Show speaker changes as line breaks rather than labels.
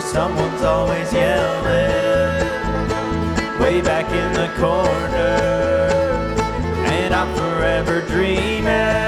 someone's always yelling way back in the corner, and I'm forever dreaming